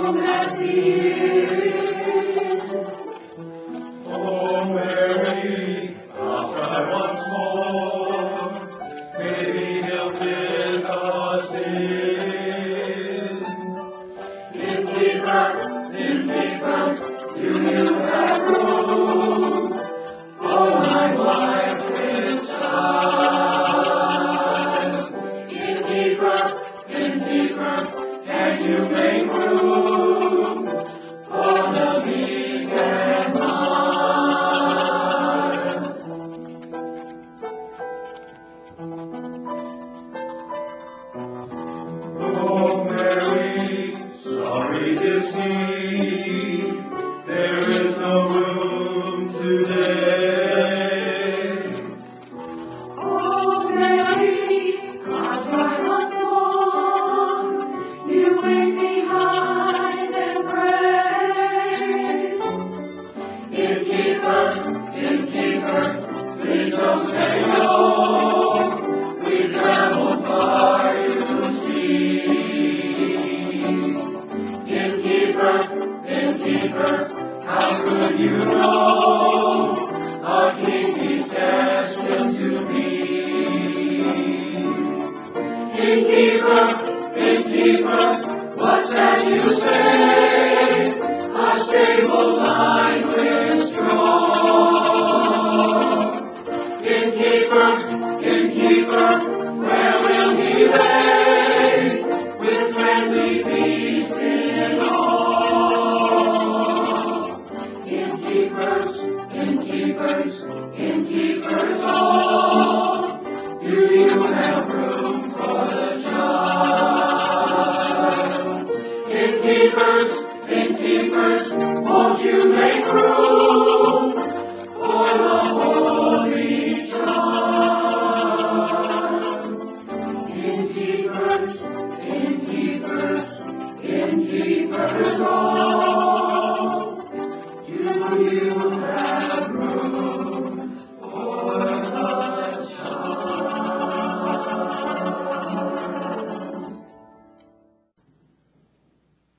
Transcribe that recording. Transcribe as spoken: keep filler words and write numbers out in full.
home at the inn. Oh, Mary, I'll try once more. Maybe he'll fit us in. Innkeeper, innkeeper, do you have room for my wife with child? Innkeeper, innkeeper, can you make room for the meek and mild? Oh, Mary, sorry to see there is no room today. Oh, Mary, I'll try once more. You wait behind and pray. Innkeeper, innkeeper, please don't say no. We traveled far, you see. Innkeeper, innkeeper, how could you know a king is destined to be? Innkeeper, innkeeper, what's that you say? A stable line with strong. Innkeeper, innkeeper, where will he lay?